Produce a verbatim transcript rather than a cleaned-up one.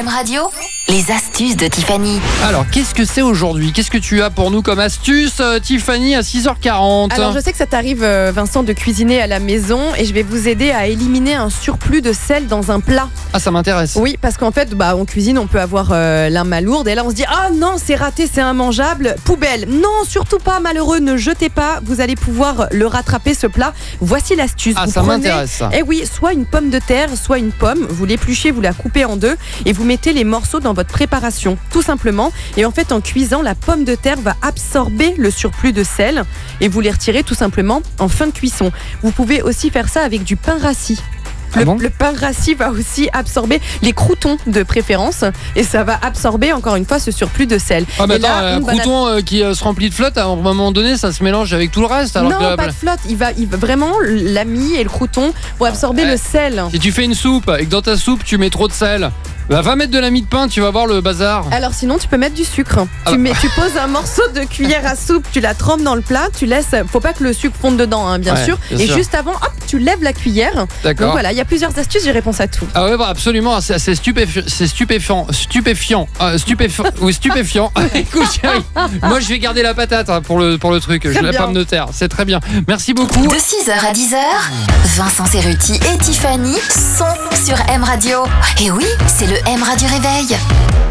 M Radio, les astuces de Tiffany. Alors, qu'est-ce que c'est aujourd'hui ? Qu'est-ce que tu as pour nous comme astuce, euh, Tiffany, à six heures quarante ? Alors, je sais que ça t'arrive, euh, Vincent, de cuisiner à la maison et je vais vous aider à éliminer un surplus de sel dans un plat. Ah, ça m'intéresse. Oui, parce qu'en fait, bah, on cuisine, on peut avoir euh, la main lourde et là, on se dit « Ah non, c'est raté, c'est immangeable, poubelle !» Non, surtout pas, malheureux, ne jetez pas, vous allez pouvoir le rattraper, ce plat. Voici l'astuce. Ah, vous ça prenez, m'intéresse, ça. Eh oui, soit une pomme de terre, soit une pomme, vous l'épluchez, vous la coupez en deux et vous mettez les morceaux dans votre préparation, tout simplement. Et en fait, en cuisant, la pomme de terre va absorber le surplus de sel et vous les retirez tout simplement en fin de cuisson. Vous pouvez aussi faire ça avec du pain rassis. Le, Ah bon le pain rassis va aussi absorber les croûtons de préférence et ça va absorber encore une fois ce surplus de sel. Ah, mais Et attends, là, un une banane- crouton euh, qui euh, se remplit de flotte, à un moment donné, ça se mélange avec tout le reste. Alors non, que, pas de flotte. Il va, il va vraiment la mie et le crouton vont absorber Ouais. le sel. Si tu fais une soupe et que dans ta soupe tu mets trop de sel, bah va mettre de la mie de pain, tu vas voir le bazar. Alors sinon tu peux mettre du sucre. Ah Tu, bah. mets, tu poses un morceau de cuillère à soupe, tu la trempes dans le plat, tu laisses. Faut pas que le sucre fonde dedans, hein, bien Ouais, sûr. bien et sûr. juste avant, hop, tu lèves la cuillère. Donc D'accord. voilà, il y a plusieurs astuces. J'ai réponse à tout. Ah ouais, bah absolument, c'est, c'est, stupéfi- c'est stupéfiant, stupéfiant, euh, stupéfiant, ou stupéfiant. Écoute, chérie, moi je vais garder la patate hein, pour le pour le truc, je la bien. pomme de terre, c'est très bien. Merci beaucoup. De six heures à dix heures, Vincent Cerruti et Tiffany sont sur M Radio. Et oui, c'est le M Radio Réveil.